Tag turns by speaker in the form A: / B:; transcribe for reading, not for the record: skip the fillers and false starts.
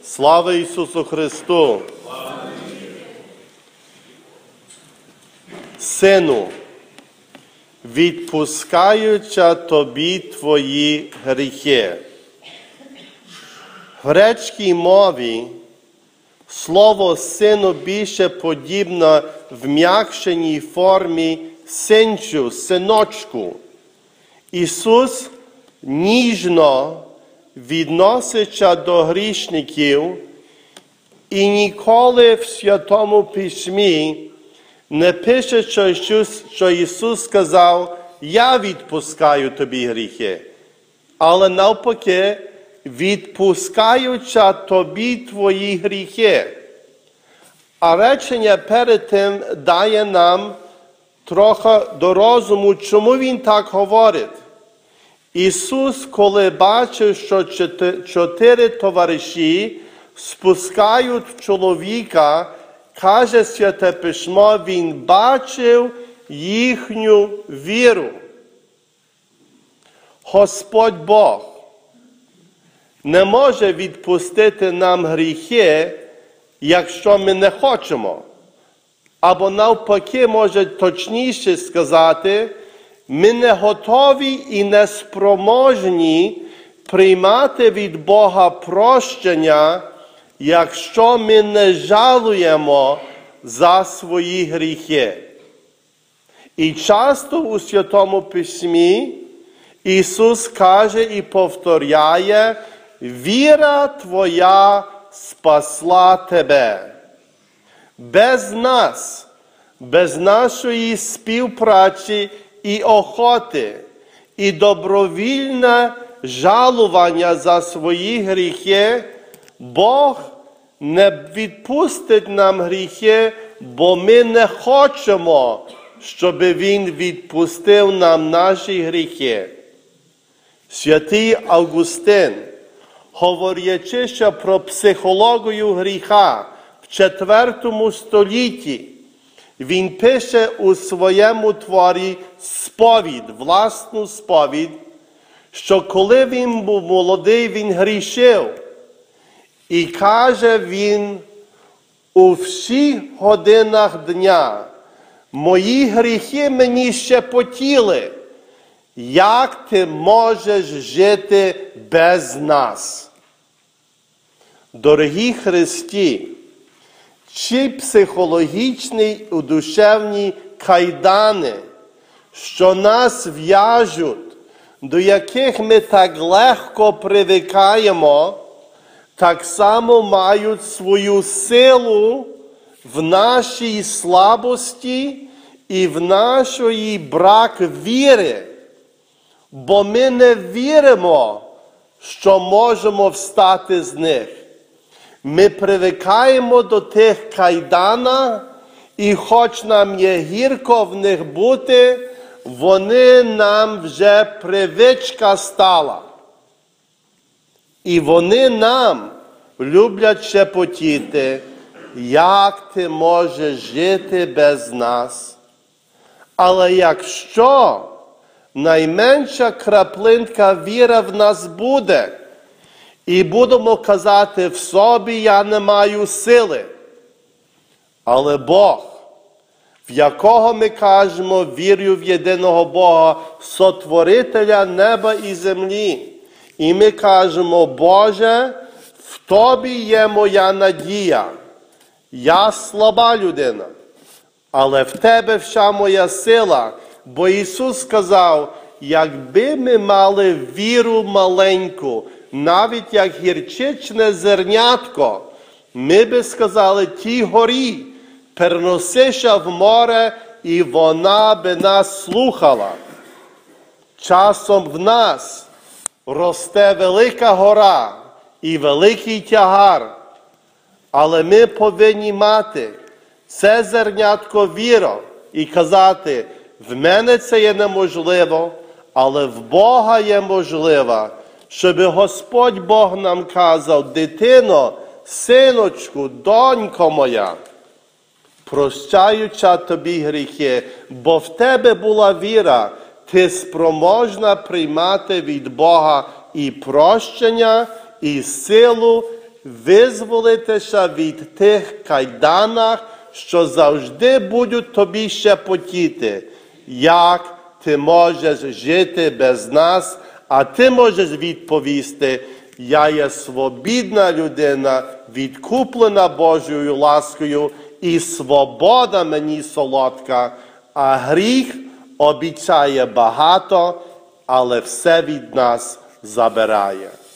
A: Слава Ісусу Христу! Сину, відпускаючи тобі твої гріхи. В грецькій мові слово «сину» більше подібно в м'якшеній формі «синчу», «синочку». Ісус ніжно відноситься до грішників і ніколи в Святому Письмі не пише, що Ісус сказав: «Я відпускаю тобі гріхи», але навпаки, відпускаючи тобі твої гріхи. А речення перед тим дає нам трохи до розуму, чому Він так говорить. Ісус, коли бачив, що 4 товариші спускають чоловіка, каже Святе Письмо, Він бачив їхню віру. Господь Бог не може відпустити нам гріхи, якщо ми не хочемо. Або навпаки, може точніше сказати, ми не готові і не спроможні приймати від Бога прощення, якщо ми не жалуємо за свої гріхи. І часто у Святому Письмі Ісус каже і повторяє: «Віра твоя спасла тебе». Без нас, без нашої співпраці і охоти, і добровільне жалування за свої гріхи, Бог не відпустить нам гріхи, бо ми не хочемо, щоб Він відпустив нам наші гріхи. Святий Августин, говорячи ще про психологію гріха в 4 столітті, він пише у своєму творі сповідь, власну сповідь, що коли він був молодий, він грішив. І каже він: «У всіх годинах дня мої гріхи мені щепотіли. Як ти можеш жити без нас?» Дорогі Христі, чи психологічні і душевні кайдани, що нас в'яжуть, до яких ми так легко привикаємо, так само мають свою силу в нашій слабості і в нашій брак віри. Бо ми не віримо, що можемо встати з них. Ми привикаємо до тих кайданів, і хоч нам є гірко в них бути, вони нам вже привичка стала. І вони нам люблять шепотіти: «Як ти можеш жити без нас?» Але якщо найменша краплинка віри в нас буде, і будемо казати в собі: «Я не маю сили», але Бог, в якого ми кажемо: «Вірю в єдиного Бога, сотворителя неба і землі», і ми кажемо: «Боже, в Тобі є моя надія, я слаба людина, але в Тебе вся моя сила». Бо Ісус сказав: «Якби ми мали віру маленьку, навіть як гірчичне зернятко, ми би сказали тій горі: переносися в море, і вона би нас слухала». Часом в нас росте велика гора і великий тягар, але ми повинні мати це зернятко віри і казати: «В мене це є неможливо, але в Бога є можливо», щоб Господь Бог нам казав: «Дитино, синочку, донько моя, прощаючи тобі гріхи, бо в тебе була віра, ти спроможна приймати від Бога і прощення, і силу визволитися від тих кайданах, що завжди будуть тобі шепотіти, як ти можеш жити без нас, а ти можеш відповісти: я є свобідна людина, відкуплена Божою ласкою, і свобода мені солодка, а гріх обіцяє багато, але все від нас забирає.